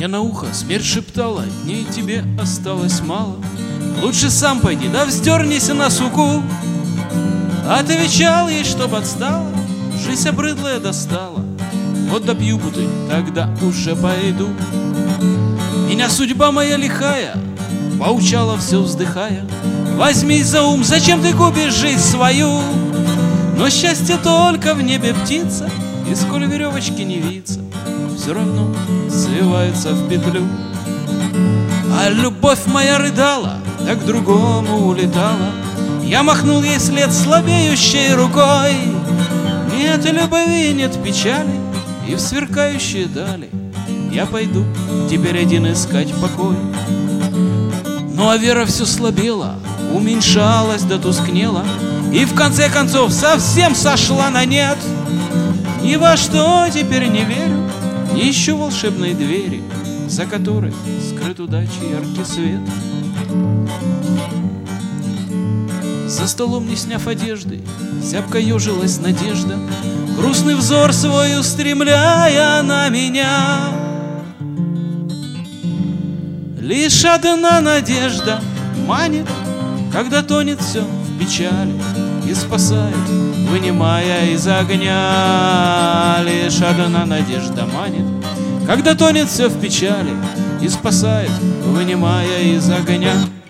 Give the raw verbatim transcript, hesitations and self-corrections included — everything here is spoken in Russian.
Мне на ухо смерть шептала: дней тебе осталось мало, лучше сам пойди, да вздернись на суку. Отвечал ей, чтоб отстала, жизнь обрыдлая достала. Вот допью бутыль, тогда уже пойду. Меня судьба моя лихая поучала, все вздыхая: возьмись за ум, зачем ты губишь жизнь свою? Но счастье только в небе птица, и сколь веревочки не виться, все равно свивается в петлю. А любовь моя рыдала, да к другому улетала. Я махнул ей след слабеющей рукой. Нет любви, нет печали, и в сверкающие дали я пойду теперь один искать покой. Ну а вера все слабела, уменьшалась да тускнела, и в конце концов совсем сошла на нет. Ни во что теперь не верю, не ищу волшебной двери, за которой скрыт удачи яркий свет. За столом, не сняв одежды, зябко ежилась надежда, грустный взор свой устремляя на меня. Лишь одна надежда манит, когда тонет все в печали, и спасает, вынимая из огня. Лишь одна надежда манит, когда тонет все в печали, и спасает, вынимая из огня.